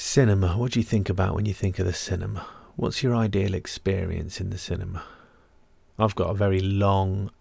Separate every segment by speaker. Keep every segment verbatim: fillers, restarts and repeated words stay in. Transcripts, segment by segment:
Speaker 1: Cinema. What do you think about when you think of the cinema? What's your ideal experience in the cinema? I've got a very long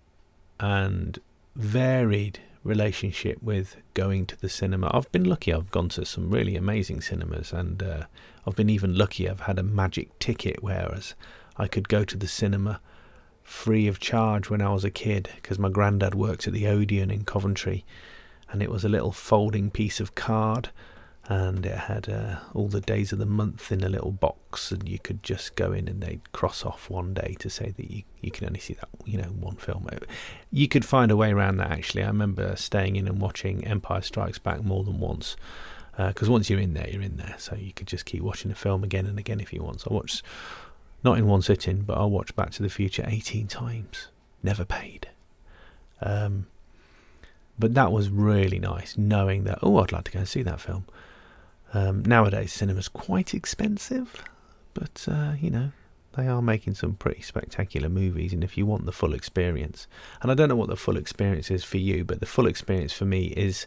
Speaker 1: and varied relationship with going to the cinema. I've been lucky. I've gone to some really amazing cinemas, and uh, I've been even lucky. I've had a magic ticket, whereas I could go to the cinema free of charge when I was a kid, because my granddad worked at the Odeon in Coventry, and it was a little folding piece of card, and it had uh, all the days of the month in a little box, and you could just go in and they'd cross off one day to say that you, you can only see that, you know, one film. You could find a way around that, actually. I remember staying in and watching Empire Strikes Back more than once, because uh, once you're in there, you're in there, so you could just keep watching the film again and again if you want. So I watched, not in one sitting, but I watched Back to the Future eighteen times. Never paid. Um, but that was really nice, knowing that, oh, I'd like to go and see that film. Um, nowadays, cinema's quite expensive, but, uh, you know, they are making some pretty spectacular movies, and if you want the full experience, and I don't know what the full experience is for you, but the full experience for me is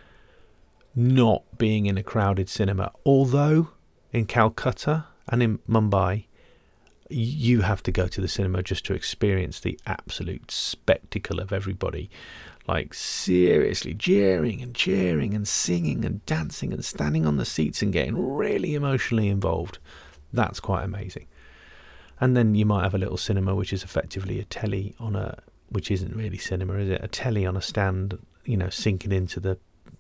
Speaker 1: not being in a crowded cinema. Although, in Calcutta and in Mumbai, you have to go to the cinema just to experience the absolute spectacle of everybody, like seriously jeering and cheering and singing and dancing and standing on the seats and getting really emotionally involved. That's quite amazing. And then you might have a little cinema which is effectively a telly on a, which isn't really cinema, is it? A telly on a stand, you know, sinking into the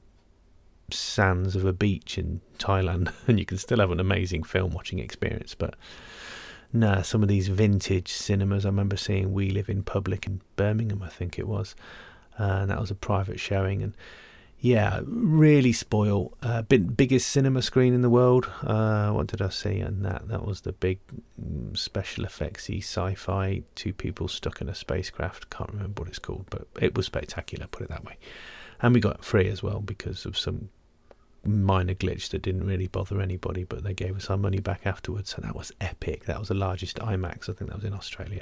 Speaker 1: sands of a beach in Thailand, and you can still have an amazing film watching experience. But no, some of these vintage cinemas, I remember seeing We Live in Public in Birmingham, I think it was, uh, and that was a private showing, and yeah, really spoil. Uh, big, biggest cinema screen in the world. Uh, what did I see? And that that was the big special effectsy sci-fi, two people stuck in a spacecraft. Can't remember what it's called, but it was spectacular, put it that way. And we got it free as well because of some minor glitch that didn't really bother anybody, but they gave us our money back afterwards, so that was epic. That was the largest IMAX. I think that was in Australia.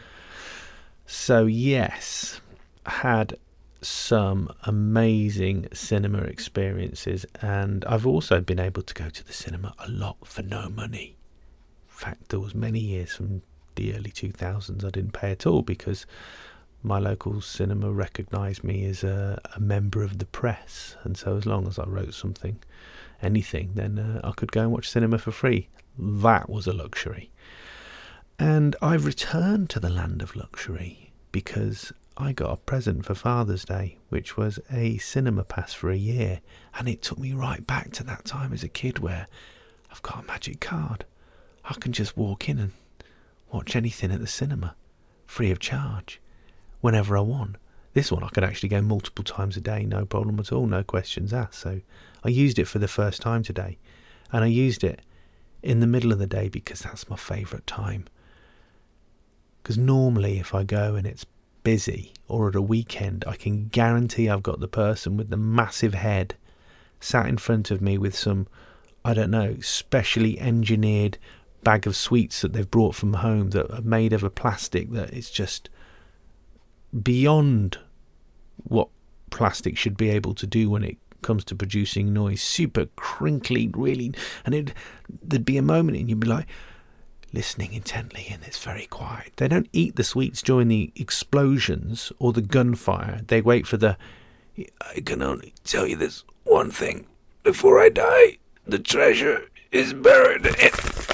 Speaker 1: So yes, had some amazing cinema experiences, and I've also been able to go to the cinema a lot for no money. In fact, there was many years from the early two thousands I didn't pay at all because my local cinema recognised me as a, a member of the press, and so as long as I wrote something, anything, then uh, I could go and watch cinema for free. That was a luxury. And I've returned to the land of luxury because I got a present for Father's Day, which was a cinema pass for a year, and it took me right back to that time as a kid where I've got a magic card. I can just walk in and watch anything at the cinema, free of charge, whenever I want. This one I could actually go multiple times a day, no problem at all, no questions asked. So I used it for the first time today, and I used it in the middle of the day because that's my favourite time. Because normally if I go and it's busy or at a weekend, I can guarantee I've got the person with the massive head sat in front of me with some, I don't know, specially engineered bag of sweets that they've brought from home that are made of a plastic that is just beyond what plastic should be able to do when it comes to producing noise. Super crinkly, really, and it there'd be a moment and you'd be like listening intently, and it's very quiet. They don't eat the sweets during the explosions or the gunfire. They wait for the, I can only tell you this one thing before I die, the treasure is buried in,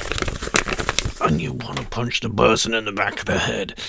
Speaker 1: and you want to punch the person in the back of the head.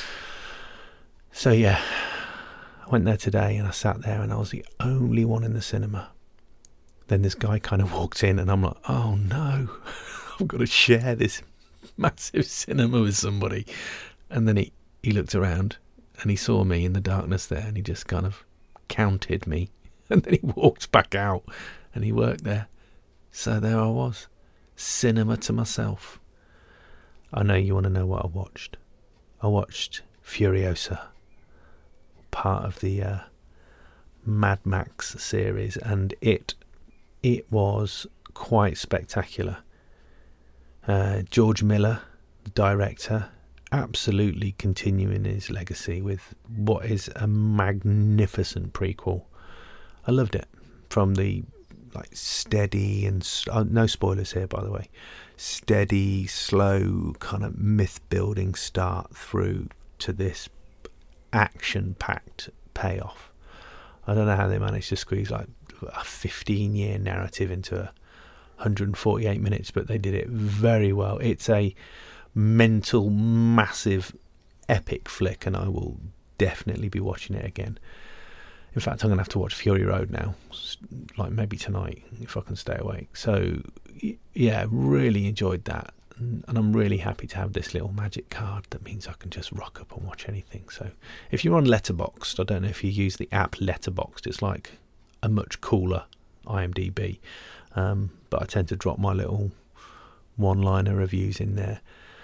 Speaker 1: So yeah, I went there today and I sat there and I was the only one in the cinema. Then this guy kind of walked in and I'm like, oh no, I've got to share this massive cinema with somebody. And then he, he looked around and he saw me in the darkness there, and he just kind of counted me, and then he walked back out and he worked there. So there I was, cinema to myself. I know you want to know what I watched. I watched Furiosa, part of the uh, Mad Max series, and it it was quite spectacular. Uh, George Miller, the director, absolutely continuing his legacy with what is a magnificent prequel. I loved it, from the like steady and uh, no spoilers here, by the way. Steady, slow kind of myth building start through to this action packed payoff. I don't know how they managed to squeeze like a fifteen year narrative into a one hundred forty-eight minutes, but they did it very well. It's a mental, massive, epic flick, and I will definitely be watching it again. In fact, I'm going to have to watch Fury Road now, like maybe tonight, if I can stay awake. So, yeah, really enjoyed that. And I'm really happy to have this little magic card that means I can just rock up and watch anything. So, if you're on Letterboxd, I don't know if you use the app Letterboxd, it's like a much cooler I M D B. Um, but I tend to drop my little one-liner reviews in there.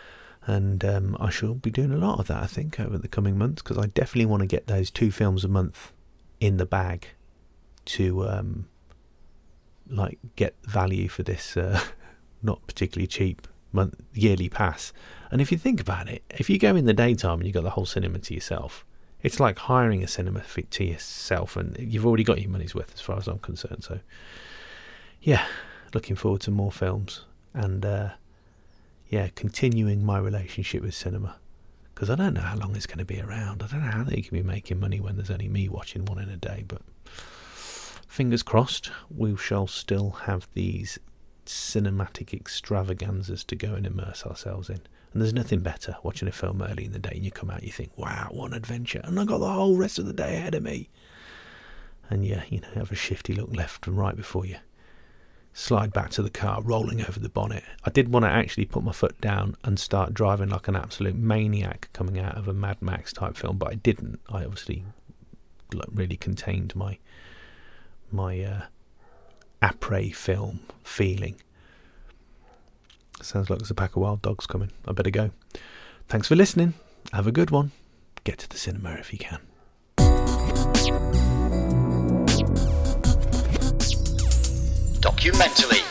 Speaker 1: And um, I shall be doing a lot of that, I think, over the coming months, because I definitely want to get those two films a month in the bag to um like get value for this uh, not particularly cheap month yearly pass. And if you think about it, if you go in the daytime and you've got the whole cinema to yourself, it's like hiring a cinema to yourself, and you've already got your money's worth as far as I'm concerned. So yeah, looking forward to more films and uh yeah continuing my relationship with cinema, because I don't know how long it's going to be around. I don't know how they can be making money when there's only me watching one in a day, but fingers crossed we shall still have these cinematic extravaganzas to go and immerse ourselves in. And there's nothing better watching a film early in the day and you come out, you think, wow, what an adventure, and I got the whole rest of the day ahead of me. And yeah, you know, have a shifty look left and right before you slide back to the car, rolling over the bonnet. I did want to actually put my foot down and start driving like an absolute maniac coming out of a Mad Max type film, but I didn't. I obviously really contained my my uh, après film feeling. Sounds like there's a pack of wild dogs coming. I better go. Thanks for listening. Have a good one. Get to the cinema if you can.
Speaker 2: Documentally.